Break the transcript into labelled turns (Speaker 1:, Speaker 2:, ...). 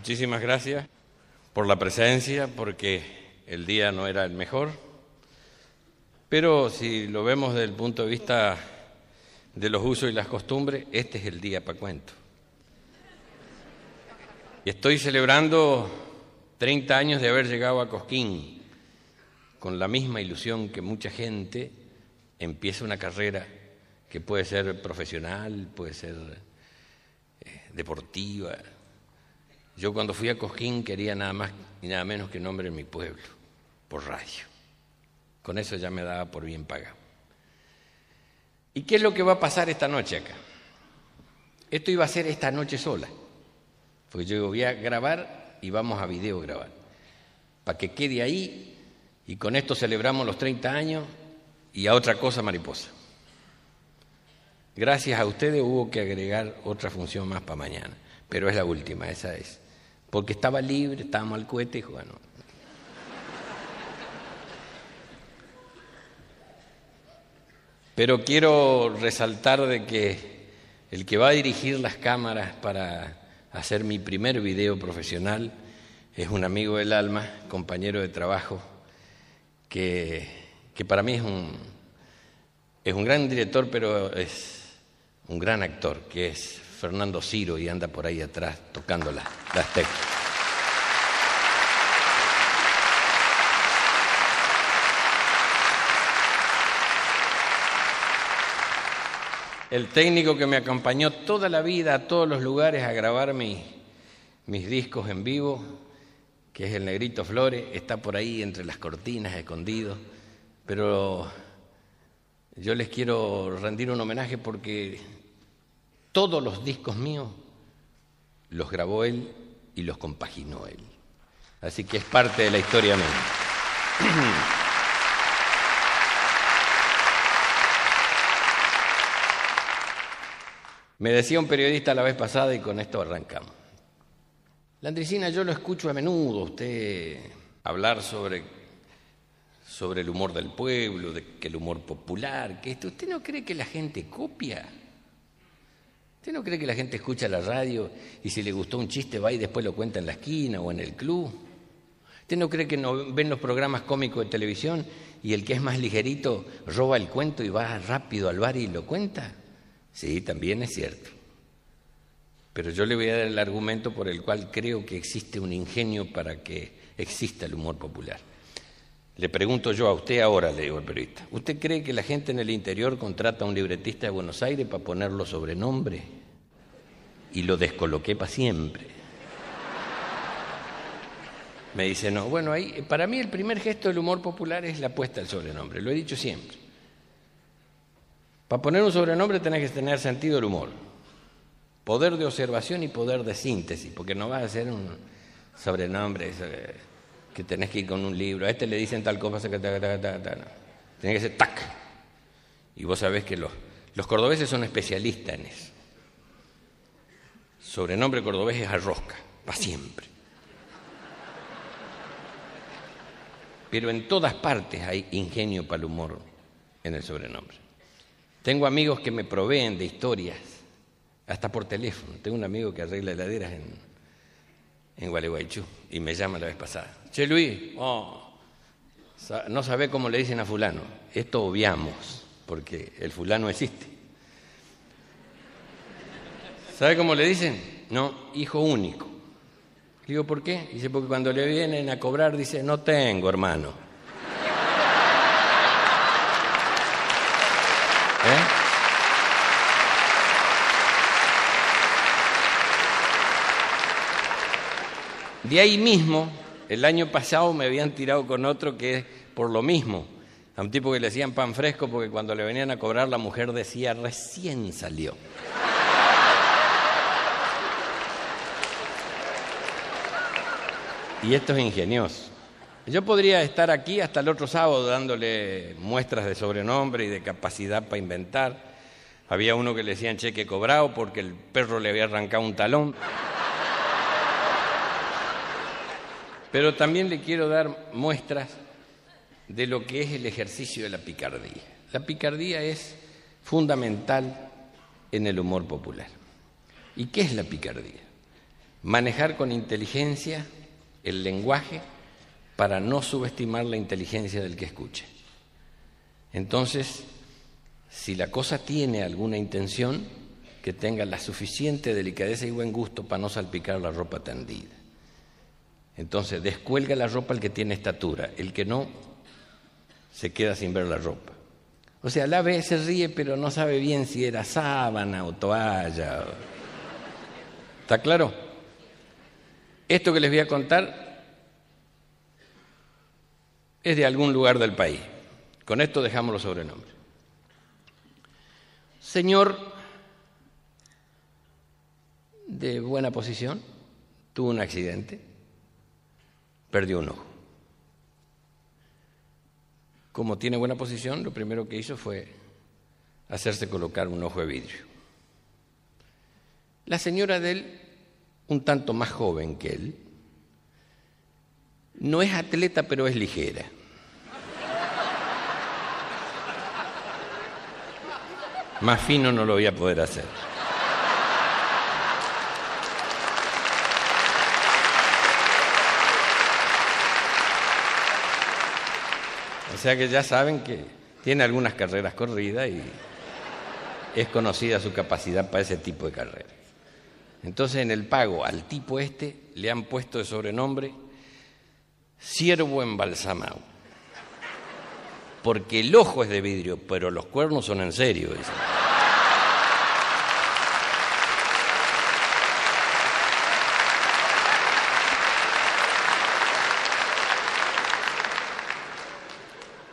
Speaker 1: Muchísimas gracias por la presencia, porque el día no era el mejor, pero si lo vemos desde el punto de vista de los usos y las costumbres, este es el día para cuento. Y estoy celebrando 30 años de haber llegado a Cosquín, con la misma ilusión que mucha gente empieza una carrera que puede ser profesional, puede ser deportiva. Yo cuando fui a Cosquín quería nada más y nada menos que nombre en mi pueblo, por radio. Con eso ya me daba por bien pagado. ¿Y qué es lo que va a pasar esta noche acá? Esto iba a ser esta noche sola, porque yo voy a grabar y vamos a video grabar, para que quede ahí, y con esto celebramos los 30 años y a otra cosa mariposa. Gracias a ustedes hubo que agregar otra función más para mañana, pero es la última, esa es. Porque estaba libre, estábamos al cohete y bueno. Pero quiero resaltar de que el que va a dirigir las cámaras para hacer mi primer video profesional es un amigo del alma, compañero de trabajo, que para mí es un gran director, pero es un gran actor, que es Fernando Ciro, y anda por ahí atrás tocando las teclas. El técnico que me acompañó toda la vida a todos los lugares a grabar mis discos en vivo, que es el Negrito Flores, está por ahí entre las cortinas, escondido, pero yo les quiero rendir un homenaje porque todos los discos míos los grabó él y los compaginó él. Así que es parte de la historia mía. Me decía un periodista la vez pasada, y con esto arrancamos: Landricina, yo lo escucho a menudo, usted hablar sobre el humor del pueblo, de que el humor popular, que esto. ¿Usted no cree que la gente copia? ¿Usted no cree que la gente escucha la radio y si le gustó un chiste va y después lo cuenta en la esquina o en el club? ¿Usted no cree que no ven los programas cómicos de televisión y el que es más ligerito roba el cuento y va rápido al bar y lo cuenta? Sí, también es cierto. Pero yo le voy a dar el argumento por el cual creo que existe un ingenio para que exista el humor popular. Le pregunto yo a usted ahora, le digo al periodista, ¿usted cree que la gente en el interior contrata a un libretista de Buenos Aires para ponerlo sobrenombre y lo descoloqué para siempre? Me dice, no. Bueno, ahí para mí el primer gesto del humor popular es la puesta del sobrenombre, lo he dicho siempre. Para poner un sobrenombre tenés que tener sentido del humor, poder de observación y poder de síntesis, porque no vas a hacer un sobrenombre que tenés que ir con un libro. A este le dicen tal cosa, no. Tenés que ser tac. Y vos sabés que los cordobeses son especialistas en eso. Sobrenombre cordobés es arrosca, para siempre. Pero en todas partes hay ingenio para el humor en el sobrenombre. Tengo amigos que me proveen de historias, hasta por teléfono. Tengo un amigo que arregla heladeras en Gualeguaychú y me llama la vez pasada. Che, Luis, no sabe cómo le dicen a fulano. Esto obviamos, porque el fulano existe. ¿Sabe cómo le dicen? No, hijo único. Le digo, ¿por qué? Dice, porque cuando le vienen a cobrar dice, no tengo, hermano. De ahí mismo, el año pasado me habían tirado con otro que es por lo mismo. A un tipo que le decían pan fresco porque cuando le venían a cobrar la mujer decía, recién salió. Y esto es ingenioso. Yo podría estar aquí hasta el otro sábado dándole muestras de sobrenombre y de capacidad para inventar. Había uno que le decían cheque cobrado porque el perro le había arrancado un talón. Pero también le quiero dar muestras de lo que es el ejercicio de la picardía. La picardía es fundamental en el humor popular. ¿Y qué es la picardía? manejar con inteligencia el lenguaje para no subestimar la inteligencia del que escuche. Entonces, si la cosa tiene alguna intención, que tenga la suficiente delicadeza y buen gusto para no salpicar la ropa tendida. Entonces, descuelga la ropa el que tiene estatura, el que no, se queda sin ver la ropa. O sea, la ve, se ríe, pero no sabe bien si era sábana o toalla. ¿Está claro? Esto que les voy a contar es de algún lugar del país. Con esto dejamos los sobrenombres. Señor de buena posición, tuvo un accidente, perdió un ojo. Como tiene buena posición, lo primero que hizo fue hacerse colocar un ojo de vidrio. La señora de él, un tanto más joven que él, no es atleta, pero es ligera. Más fino no lo voy a poder hacer. O sea que ya saben que tiene algunas carreras corridas y es conocida su capacidad para ese tipo de carreras. Entonces, en el pago al tipo este le han puesto de sobrenombre Ciervo Embalsamado. Porque el ojo es de vidrio, pero los cuernos son en serio, dicen.